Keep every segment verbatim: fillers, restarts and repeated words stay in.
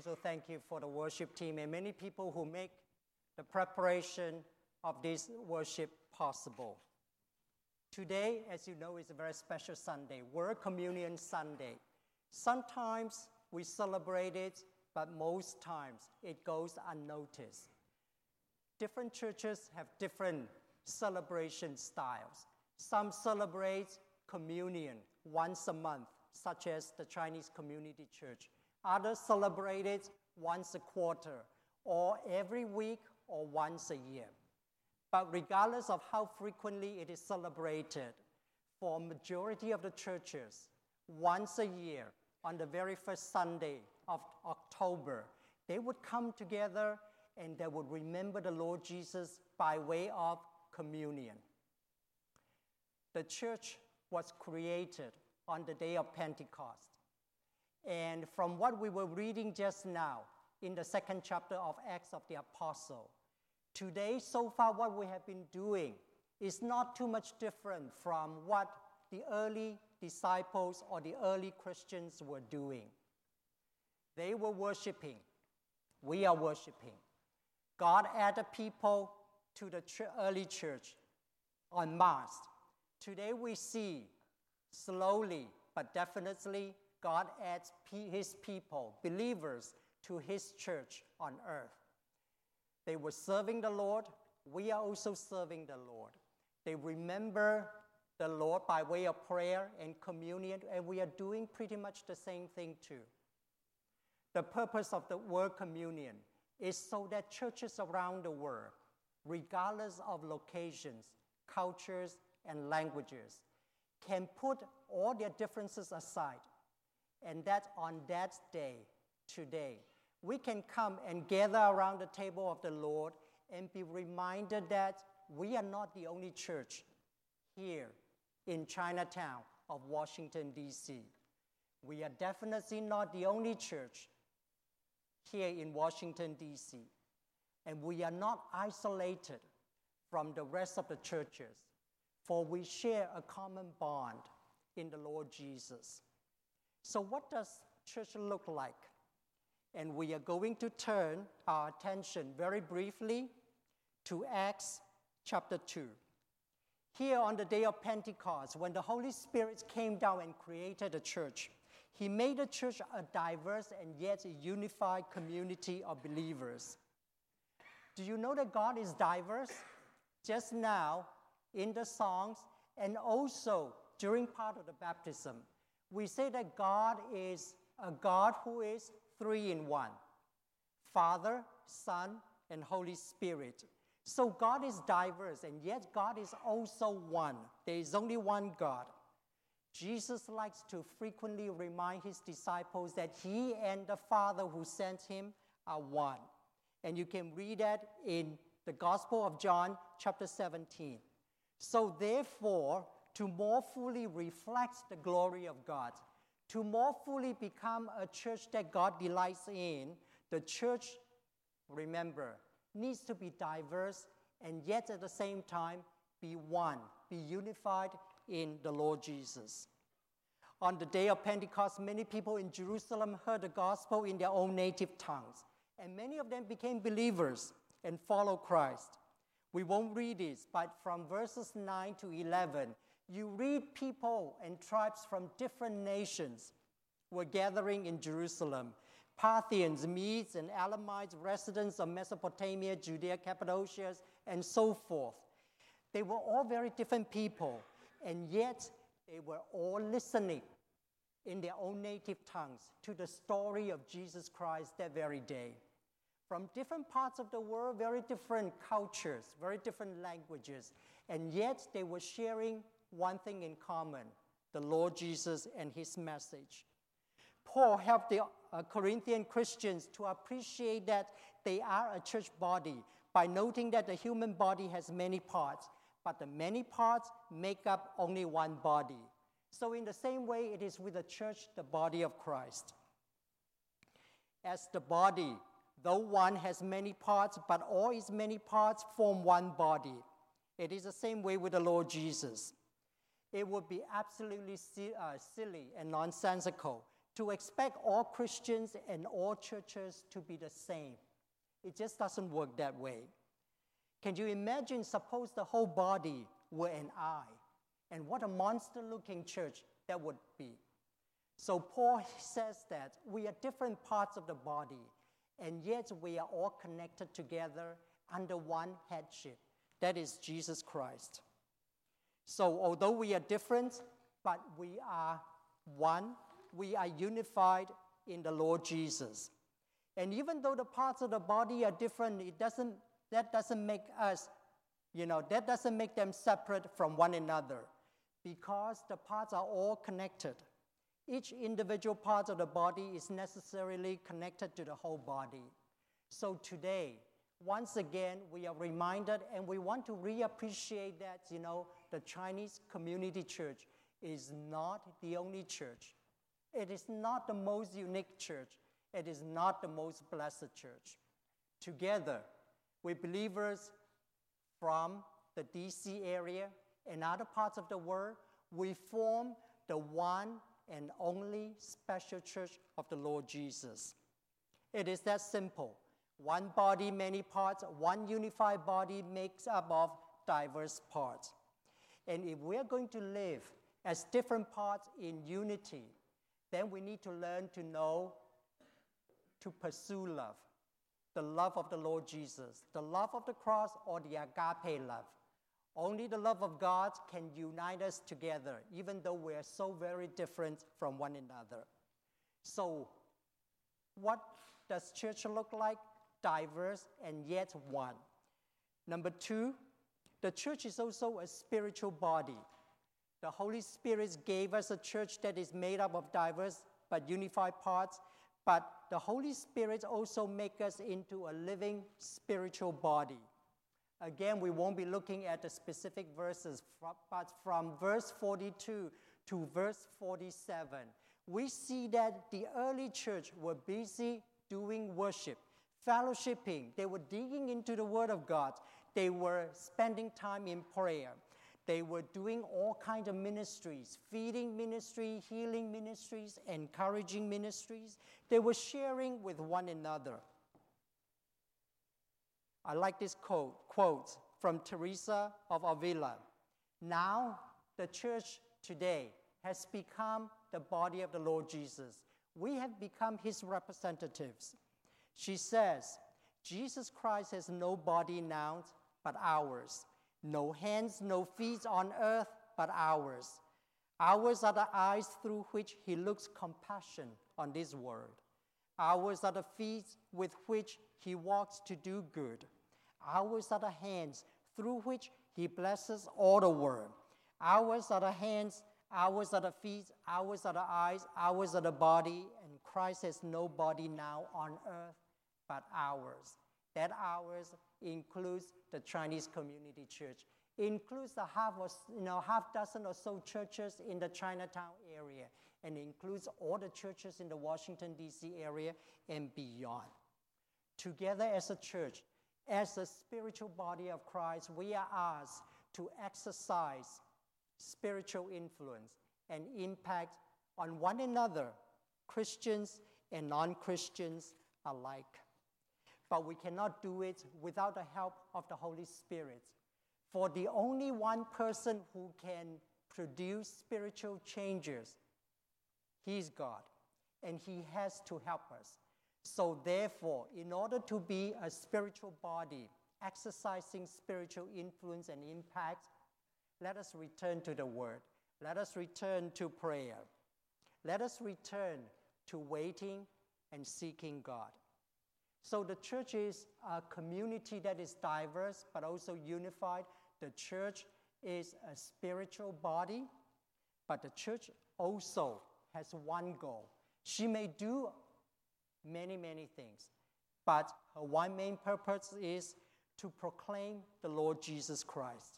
also thank you for the worship team and many people who make the preparation of this worship possible. Today, as you know, is a very special Sunday, World Communion Sunday. Sometimes we celebrate it, but most times it goes unnoticed. Different churches have different celebration styles. Some celebrate communion once a month, such as the Chinese Community Church. Others celebrate it once a quarter, or every week, or once a year. But regardless of how frequently it is celebrated, for a majority of the churches, once a year, on the very first Sunday of October, they would come together and they would remember the Lord Jesus by way of communion. The church was created on the day of Pentecost. And from what we were reading just now in the second chapter of Acts of the Apostle, today, so far, what we have been doing is not too much different from what the early disciples or the early Christians were doing. They were worshiping. We are worshiping. God added people to the ch- early church en masse. Today we see slowly but definitely God adds p- his people, believers, to his church on earth. They were serving the Lord. We are also serving the Lord. They remember the Lord by way of prayer and communion, and we are doing pretty much the same thing too. The purpose of the World Communion is so that churches around the world, regardless of locations, cultures, and languages, can put all their differences aside, and that on that day, today, we can come and gather around the table of the Lord and be reminded that we are not the only church here in Chinatown of Washington, D C We are definitely not the only church here in Washington, D C And we are not isolated from the rest of the churches, for we share a common bond in the Lord Jesus. So what does church look like? And we are going to turn our attention very briefly to Acts chapter two. Here on the day of Pentecost, when the Holy Spirit came down and created the church, he made the church a diverse and yet a unified community of believers. Do you know that God is diverse? Just now, in the songs, and also during part of the baptism, we say that God is a God who is three in one: Father, Son, and Holy Spirit. So God is diverse, and yet God is also one. There is only one God. Jesus likes to frequently remind his disciples that he and the Father who sent him are one. And you can read that in the Gospel of John, chapter seventeen. So therefore, to more fully reflect the glory of God, to more fully become a church that God delights in, the church, remember, needs to be diverse and yet at the same time be one, be unified in the Lord Jesus. On the day of Pentecost, many people in Jerusalem heard the gospel in their own native tongues, and many of them became believers and followed Christ. We won't read this, but from verses nine to eleven, you read people and tribes from different nations were gathering in Jerusalem. Parthians, Medes, and Elamites, residents of Mesopotamia, Judea, Cappadocia, and so forth. They were all very different people, and yet they were all listening in their own native tongues to the story of Jesus Christ that very day. From different parts of the world, very different cultures, very different languages, and yet they were sharing one thing in common: the Lord Jesus and his message. Paul helped the uh, Corinthian Christians to appreciate that they are a church body by noting that the human body has many parts, but the many parts make up only one body. So in the same way, it is with the church, the body of Christ. As the body, though one has many parts, but all its many parts form one body. It is the same way with the Lord Jesus. It would be absolutely si- uh, silly and nonsensical to to expect all Christians and all churches to be the same. It just doesn't work that way. Can you imagine, suppose the whole body were an eye, and what a monster-looking church that would be. So Paul says that we are different parts of the body, and yet we are all connected together under one headship. That is Jesus Christ. So although we are different, but we are one, we are unified in the Lord Jesus. And even though the parts of the body are different, it doesn't, that doesn't make us, you know, that doesn't make them separate from one another, because the parts are all connected. Each individual part of the body is necessarily connected to the whole body. So today, once again, we are reminded, and we want to reappreciate that, you know, the Chinese Community Church is not the only church. It is not the most unique church. It is not the most blessed church. Together, with believers from the D C area and other parts of the world, we form the one and only special church of the Lord Jesus. It is that simple. One body, many parts. One unified body makes up of diverse parts. And if we're going to live as different parts in unity, then we need to learn to know, to pursue love. The love of the Lord Jesus, the love of the cross, or the agape love. Only the love of God can unite us together, even though we are so very different from one another. So, what does church look like? Diverse and yet one. Number two, the church is also a spiritual body. The Holy Spirit gave us a church that is made up of diverse but unified parts, but the Holy Spirit also makes us into a living spiritual body. Again, we won't be looking at the specific verses, but from verse forty-two to verse forty-seven, we see that the early church were busy doing worship, fellowshipping. They were digging into the Word of God. They were spending time in prayer. They were doing all kinds of ministries, feeding ministry, healing ministries, encouraging ministries. They were sharing with one another. I like this quote, quote from Teresa of Avila. Now, the church today has become the body of the Lord Jesus. We have become his representatives. She says, Jesus Christ has no body now but ours. No hands, no feet on earth but ours. Ours are the eyes through which he looks compassion on this world. Ours are the feet with which he walks to do good. Ours are the hands through which he blesses all the world. Ours are the hands, ours are the feet, ours are the eyes, ours are the body, and Christ has no body now on earth but ours. That ours includes the Chinese Community Church. It includes the half, or, you know, half dozen or so churches in the Chinatown area, and includes all the churches in the Washington, D C area and beyond. Together as a church, as a spiritual body of Christ, we are asked to exercise spiritual influence and impact on one another, Christians and non-Christians alike. But we cannot do it without the help of the Holy Spirit. For the only one person who can produce spiritual changes, he is God, and he has to help us. So therefore, in order to be a spiritual body, exercising spiritual influence and impact, let us return to the Word. Let us return to prayer. Let us return to waiting and seeking God. So the church is a community that is diverse but also unified. The church is a spiritual body, but the church also has one goal. She may do many, many things, but her one main purpose is to proclaim the Lord Jesus Christ.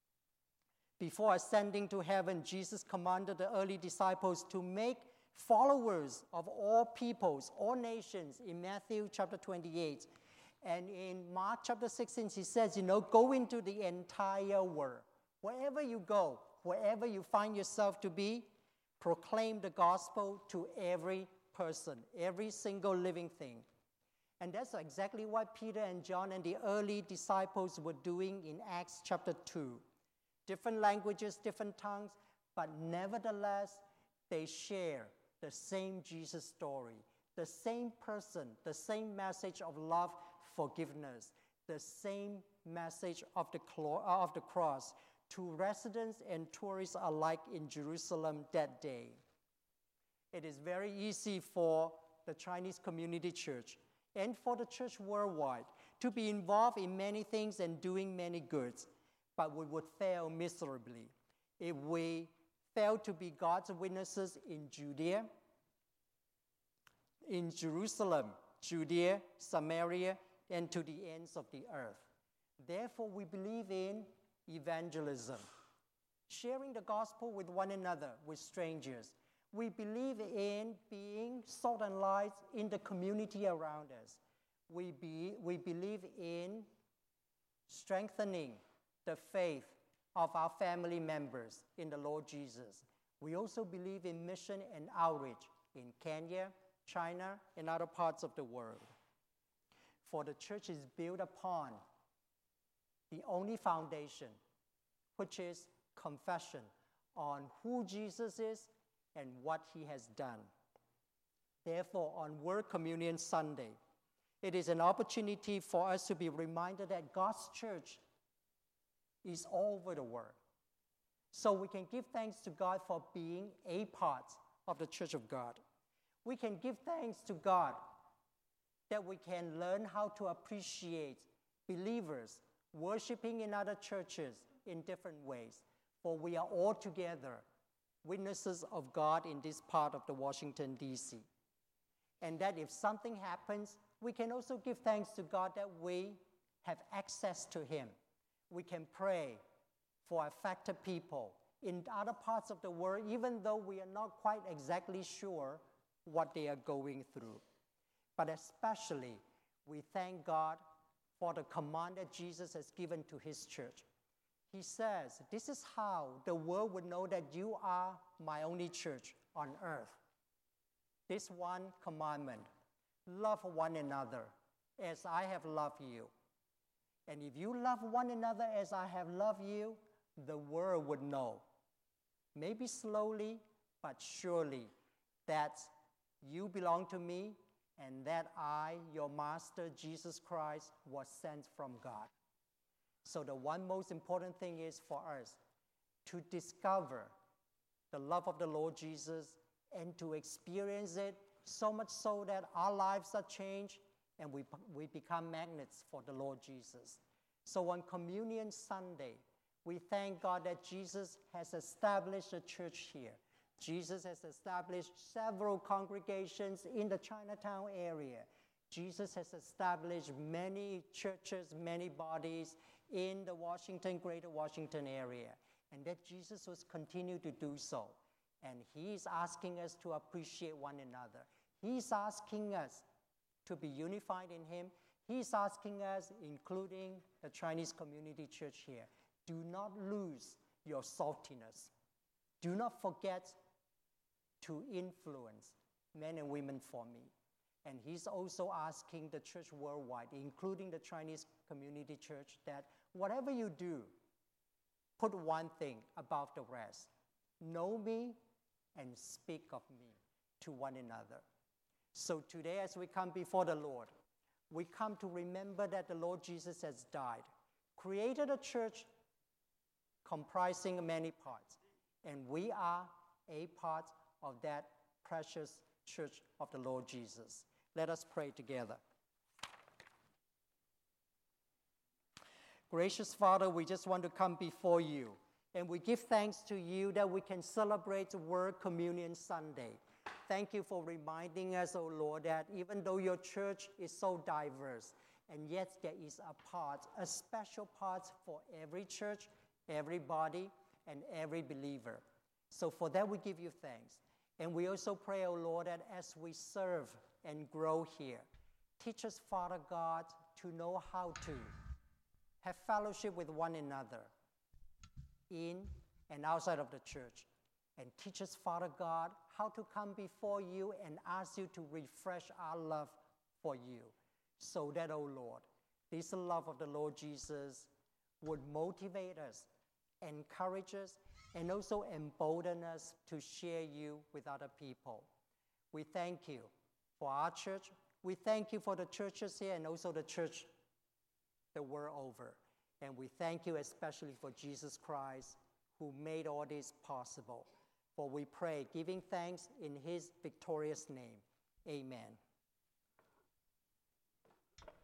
Before ascending to heaven, Jesus commanded the early disciples to make followers of all peoples, all nations, in Matthew chapter twenty-eight. And in Mark chapter sixteen, he says, you know, go into the entire world. Wherever you go, wherever you find yourself to be, proclaim the gospel to every person, every single living thing. And that's exactly what Peter and John and the early disciples were doing in Acts chapter two. Different languages, different tongues, but nevertheless, they share the same Jesus story, the same person, the same message of love, forgiveness, the same message of the, of the cross to residents and tourists alike in Jerusalem that day. It is very easy for the Chinese community church and for the church worldwide to be involved in many things and doing many goods, but we would fail miserably if we fail to be God's witnesses in Judea, in Jerusalem, Judea, Samaria, and to the ends of the earth. Therefore, we believe in evangelism, sharing the gospel with one another, with strangers. We believe in being salt and light in the community around us. We, be, we believe in strengthening the faith of our family members in the Lord Jesus. We also believe in mission and outreach in Kenya, China, and other parts of the world. For the church is built upon the only foundation, which is confession on who Jesus is and what he has done. Therefore, on World Communion Sunday, it is an opportunity for us to be reminded that God's church is all over the world. So we can give thanks to God for being a part of the church of God. We can give thanks to God that we can learn how to appreciate believers worshiping in other churches in different ways, for we are all together witnesses of God in this part of the Washington, D C And that if something happens, we can also give thanks to God that we have access to him. We can pray for affected people in other parts of the world, even though we are not quite exactly sure what they are going through. But especially, we thank God for the command that Jesus has given to his church. He says, this is how the world would know that you are my only church on earth. This one commandment, love one another as I have loved you. And if you love one another as I have loved you, the world would know, maybe slowly, but surely, that you belong to me and that I, your master, Jesus Christ, was sent from God. So the one most important thing is for us to discover the love of the Lord Jesus and to experience it so much so that our lives are changed and we, we become magnets for the Lord Jesus. So on Communion Sunday, we thank God that Jesus has established a church here. Jesus has established several congregations in the Chinatown area. Jesus has established many churches, many bodies in the Washington, greater Washington area, and that Jesus will continue to do so. And he is asking us to appreciate one another. He's asking us to be unified in him. He's asking us, including the Chinese community church here, do not lose your saltiness. Do not forget to influence men and women for me. And he's also asking the church worldwide, including the Chinese community church, that whatever you do, put one thing above the rest. Know me and speak of me to one another. So today, as we come before the Lord, we come to remember that the Lord Jesus has died, created a church comprising many parts, and we are a part of that precious church of the Lord Jesus. Let us pray together. Gracious Father, we just want to come before you, and we give thanks to you that we can celebrate World Communion Sunday. Thank you for reminding us, O Lord, that even though your church is so diverse, and yet there is a part, a special part for every church, every body, and every believer. So for that we give you thanks. And we also pray, O Lord, that as we serve and grow here, teach us, Father God, to know how to have fellowship with one another in and outside of the church. and teach us, Father God, how to come before you and ask you to refresh our love for you, so that, oh Lord, this love of the Lord Jesus would motivate us, encourage us, and also embolden us to share you with other people. We thank you for our church. We thank you for the churches here and also the church the world over. And we thank you especially for Jesus Christ, who made all this possible. For we pray, giving thanks in his victorious name. Amen.